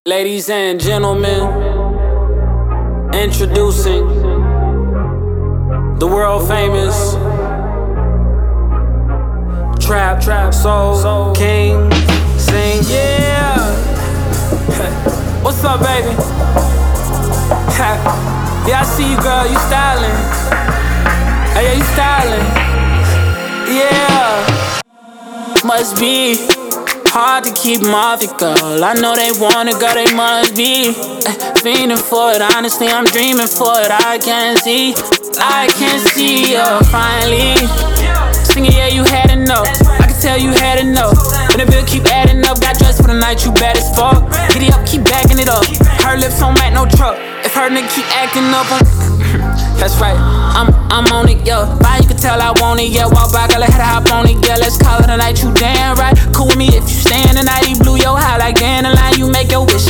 Ladies and gentlemen, introducing the world famous Trap Soul King Sing. Yeah. What's up, baby? Yeah, I see you, girl. You styling. Hey, yeah, you styling. Yeah. Must be hard to keep them off you, girl. I know they want it, girl, they must be fiending for it. Honestly, I'm dreaming for it. I can see finally singing, yeah, you had enough. I can tell you had enough. And the bill keep adding up. Got dressed for the night, you bad as fuck. Giddy up, keep backing it up. Her lips on mat, no truck. If her nigga keep acting up on that's right, I'm on it, yeah. Fine, you can tell I want it, yeah. Walk back, I let her hop on it, yeah. Let's call it a night, you damn right. Cool with me if you stand the night. You blew your high like dandelion, you make your wish.